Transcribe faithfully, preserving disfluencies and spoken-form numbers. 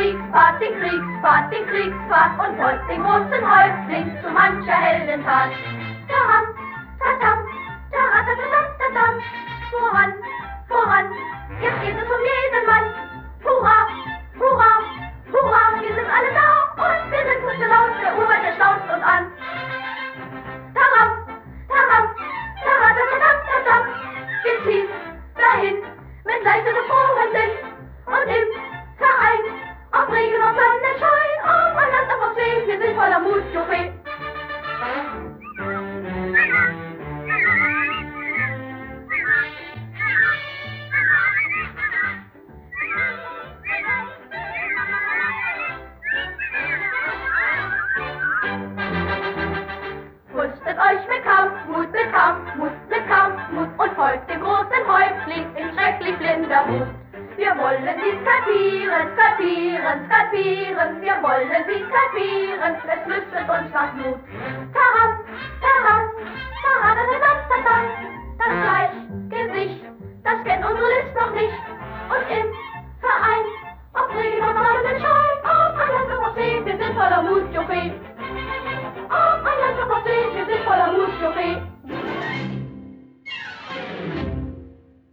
Kriegsfahrt, die Kriegsfahrt, die Kriegsfahrt und folgt den großen Häuptling zu mancher Heldentat. Taram, tatam, taratatatam, tatam, voran, voran, jetzt geht es um jeden Mann. Hurra, hurra, hurra, wir sind alle da und wir sind gut gelaunt, der U-Bahn, der staunt uns an. Taram, taram, taratatatam, tatam, wir ziehen dahin mit leichtem frohen Sinn und im Verein auf Regen und Sonnenschein, auf ein Land auf See, wir sind voller Mut, Juppie. Rüstet euch mit Kampf, Mut mit Kampf, Mut mit Kampf, Mut und folgt dem großen Häuptling in schrecklich blinder Wut. Wir wollen sie skalpieren, skalpieren, skalpieren, wir wollen sie skalpieren, es flüstert uns nach Blut. Taram, taram, taradadadadadam, das Gleichgesicht, das kennt unsere List noch nicht. Und im Verein, auf Regen und Sonnenschein, auf ein Land auf See, wir sind voller Mut, Juppie.